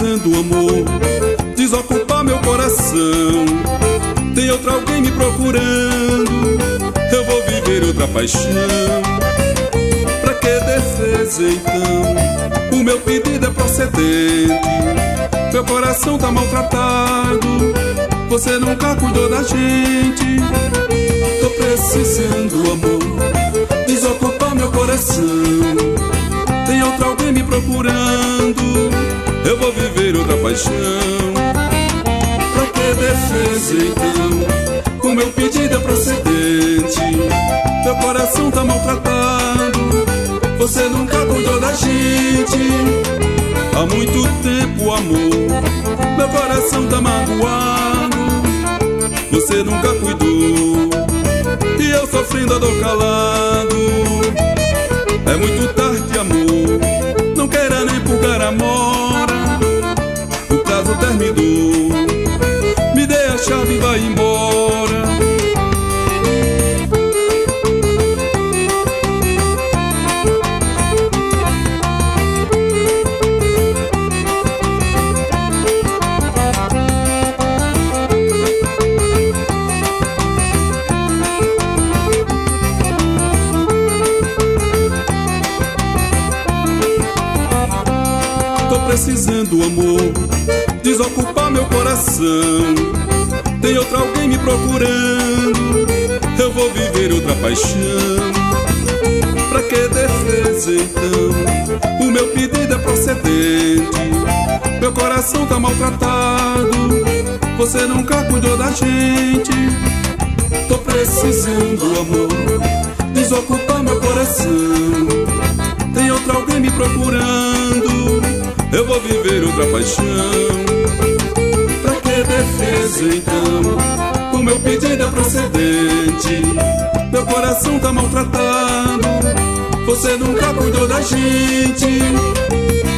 precisando, amor, desocupar meu coração. Tem outra alguém me procurando, eu vou viver outra paixão. Pra que defesa então? O meu pedido é procedente. Meu coração tá maltratado, você nunca cuidou da gente. Tô precisando, amor, desocupar meu coração. Tem outra alguém me procurando, eu vou viver outra paixão. Pra que defesa então? O meu pedido é procedente. Meu coração tá maltratado, você nunca cuidou da gente. Há muito tempo, amor, meu coração tá magoado, você nunca cuidou, e eu sofrendo a dor calado. É muito tarde, amor, não queira nem purgar a mora. O prazo terminou, me dê a chave e vai embora. Precisando, amor, desocupar meu coração. Tem outra alguém me procurando, eu vou viver outra paixão. Pra que defesa então? O meu pedido é procedente. Meu coração tá maltratado, você nunca cuidou da gente. Tô precisando, amor, desocupar meu coração. Tem outra alguém me procurando, eu vou viver outra paixão. Pra que defesa então? O meu pedido é procedente. Meu coração tá maltratado, você nunca cuidou da gente.